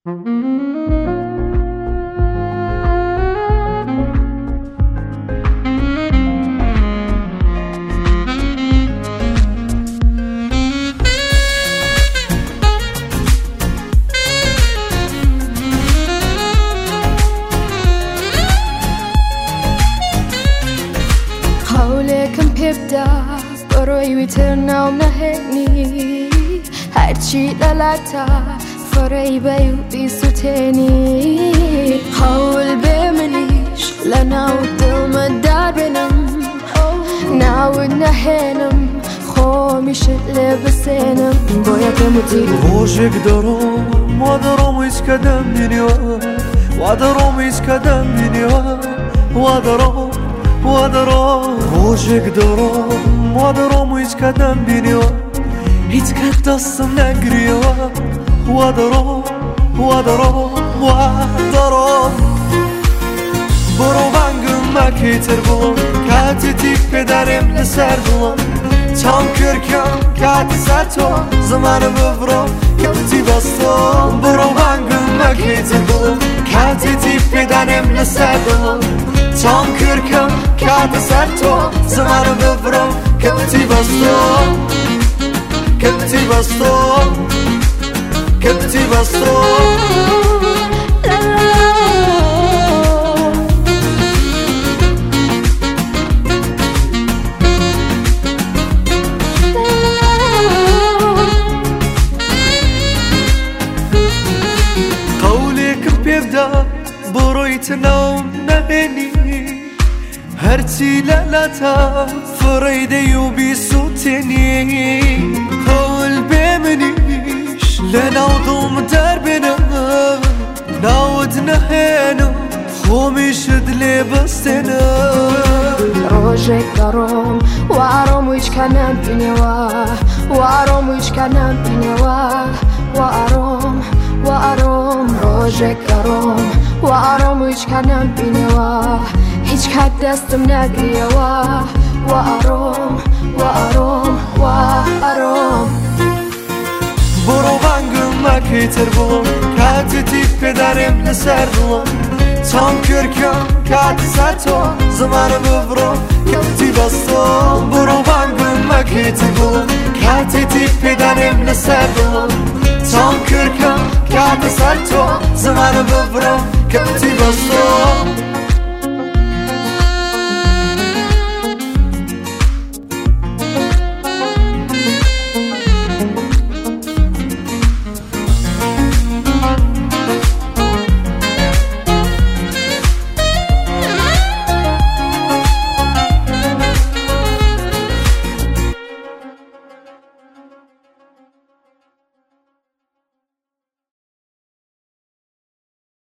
حولكم بيبدأ بروي ويترنا ومنهني هرچی لالتا فرای بیو بیستنی حول بملیش لناود دل مدار بنم ناود نهنم خومیش لبسنم باید بموتی روزك دروم ودروم يسكدم دنيا ودروم يسكدم دنيا ودروم روزك دروم ودروم يسكدم دنيا هيتكد الصم نقريا ودروم برو بانگم مكيتر بلون كاتي تيك بدارم لسر بلون تام كركم كاتي ساتو زمان بفرو كبتي بستون برو بانگم مكيتر بلون كاتي تيك بدارم لسر بلون تام كركم كاتي ساتو زمان بفرو كبتي بستون كبتي بستون كبتي بستون قولك بيبدأ برويت نوم نهني هرتي لالاتا فريدي وبيسوتني قول بمنيش لنوضم دربنا ناود نهنو خوميش دلي بستنا روزك دروم وارم ويش كنم بنيوا وارم ويش كنم بنيوا وارم روزك دروم وارم ويش كنم بنيوا هيچ کد دستم نگریوا وارم برو بانگم مكيتر بلون كاتي تيك بدارم لسر بلون تام كركم كاتي ساتو زمان بفرو كبتي بستون برو بانگم مكيتر بلون كاتي تيك بدارم لسر بلون تام كركم كاتي ساتو زمان بفرو كبتي بستون